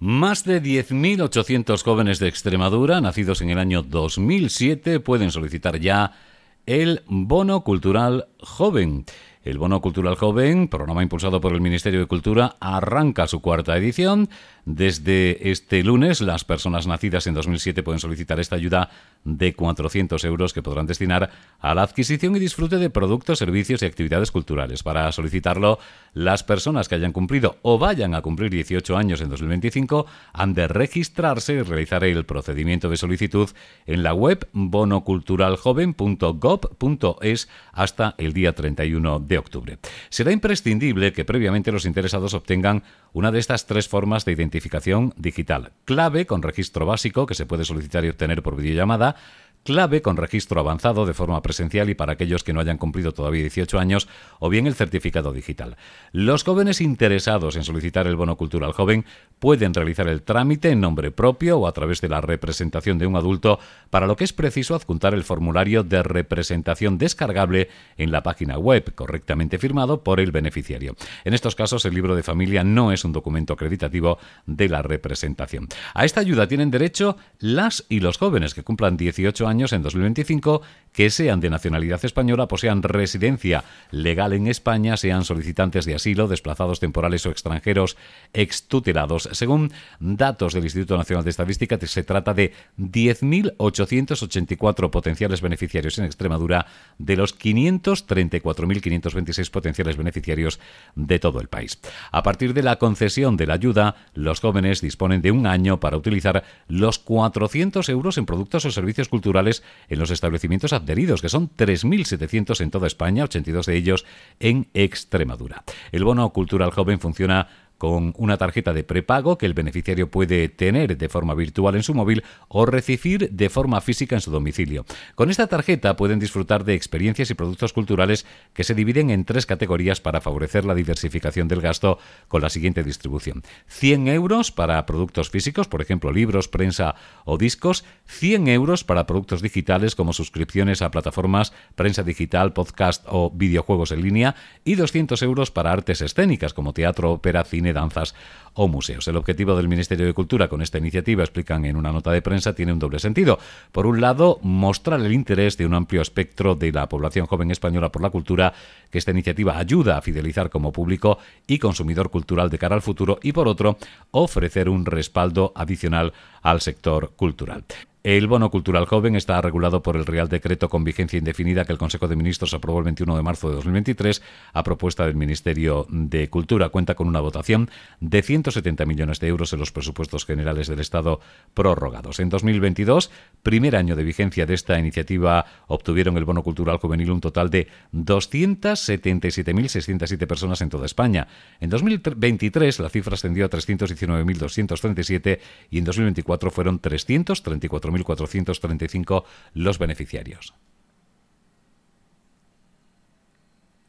Más de 10.800 jóvenes de Extremadura, nacidos en el año 2007, pueden solicitar ya el Bono Cultural Joven. El Bono Cultural Joven, programa impulsado por el Ministerio de Cultura, arranca su cuarta edición. Desde este lunes, las personas nacidas en 2007 pueden solicitar esta ayuda de 400 euros que podrán destinar a la adquisición y disfrute de productos, servicios y actividades culturales. Para solicitarlo, las personas que hayan cumplido o vayan a cumplir 18 años en 2025 han de registrarse y realizar el procedimiento de solicitud en la web bonoculturaljoven.gov.es hasta el día 31 de octubre. Será imprescindible que previamente los interesados obtengan una de estas tres formas de identificación digital: clave con registro básico, que se puede solicitar y obtener por videollamada; clave con registro avanzado de forma presencial y para aquellos que no hayan cumplido todavía 18 años, o bien el certificado digital. Los jóvenes interesados en solicitar el Bono Cultural Joven pueden realizar el trámite en nombre propio o a través de la representación de un adulto, para lo que es preciso adjuntar el formulario de representación descargable en la página web, correctamente firmado por el beneficiario. En estos casos, el libro de familia no es un documento acreditativo de la representación. A esta ayuda tienen derecho las y los jóvenes que cumplan 18 años en 2025, que sean de nacionalidad española, posean residencia legal en España, sean solicitantes de asilo, desplazados temporales o extranjeros extutelados. Según datos del Instituto Nacional de Estadística, se trata de 10.884 potenciales beneficiarios en Extremadura, de los 534.526 potenciales beneficiarios de todo el país. A partir de la concesión de la ayuda, los jóvenes disponen de un año para utilizar los 400 euros en productos o servicios culturales en los establecimientos adheridos, que son 3.700 en toda España, 82 de ellos en Extremadura. El Bono Cultural Joven funciona con una tarjeta de prepago que el beneficiario puede tener de forma virtual en su móvil o recibir de forma física en su domicilio. Con esta tarjeta pueden disfrutar de experiencias y productos culturales que se dividen en tres categorías para favorecer la diversificación del gasto, con la siguiente distribución: 100 euros para productos físicos, por ejemplo libros, prensa o discos; 100 euros para productos digitales como suscripciones a plataformas, prensa digital, podcast o videojuegos en línea; y 200 euros para artes escénicas como teatro, ópera, cine, danzas o museos. El objetivo del Ministerio de Cultura con esta iniciativa, explican en una nota de prensa, tiene un doble sentido. Por un lado, mostrar el interés de un amplio espectro de la población joven española por la cultura, que esta iniciativa ayuda a fidelizar como público y consumidor cultural de cara al futuro, y por otro, ofrecer un respaldo adicional al sector cultural. El Bono Cultural Joven está regulado por el Real Decreto con vigencia indefinida que el Consejo de Ministros aprobó el 21 de marzo de 2023 a propuesta del Ministerio de Cultura. Cuenta con una dotación de 170 millones de euros en los presupuestos generales del Estado prorrogados. En 2022, primer año de vigencia de esta iniciativa, obtuvieron el Bono Cultural Juvenil un total de 277.607 personas en toda España. En 2023 la cifra ascendió a 319.237 y en 2024 fueron 334.435 los beneficiarios.